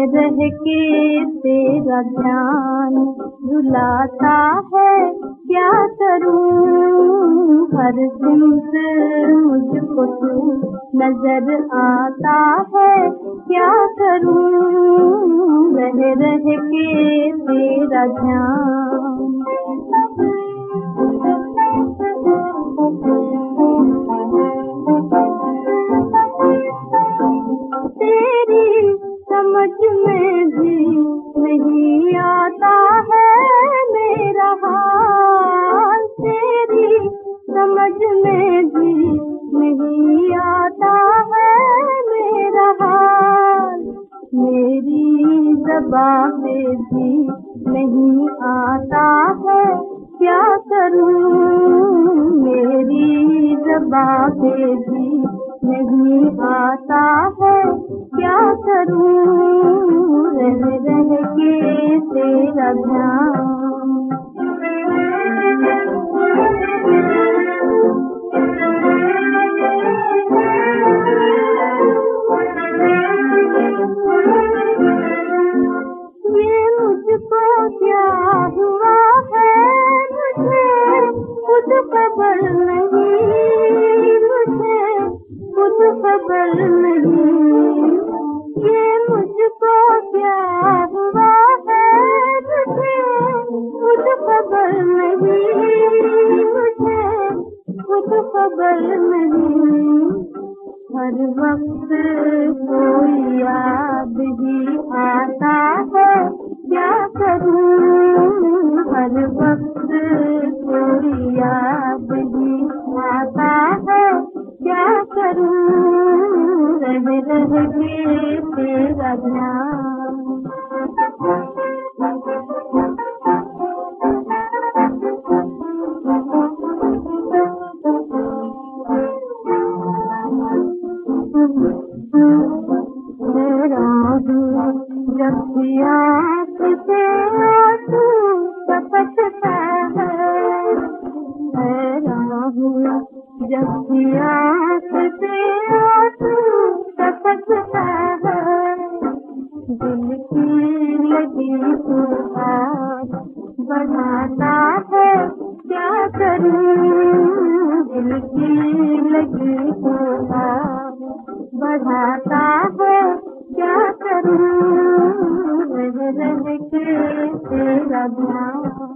रह के तेरा ध्यान रुलाता है, क्या करूं हर सिमत मुझको तू नजर आता है, क्या करूं रह रह के तेरा ध्यान। तेरी समझ में भी नहीं आता है मेरा हाल, तेरी समझ में भी नहीं आता है मेरा हाल, मेरी ज़बां पे भी नहीं आता है, क्या करूं मेरी ज़बां पे भी नहीं आता है, क्या करूं रह रह के तेरा ध्यान। ये मुझको क्या हुआ है मुझे खुद खबर नहीं, मुझे खुद खबर नहीं, ये मुझको क्या हुआ है मुझे खुद खबर नहीं, मुझे खुद खबर नहीं, हर वक्त कोई याद ही आता है, क्या करूं हर वक्त कोई याद ही आता है, क्या करूं रह रह के तेरा ध्यान। जब भी आँख से आंसू टपकता है, जब भी आँख से आंसू टपकता है, दिल की लगी पुकार बढ़ाता है, क्या करूं दिल की लगी पुकार बढ़ाता है, क्या करूं रह रह के तेरा ध्यान।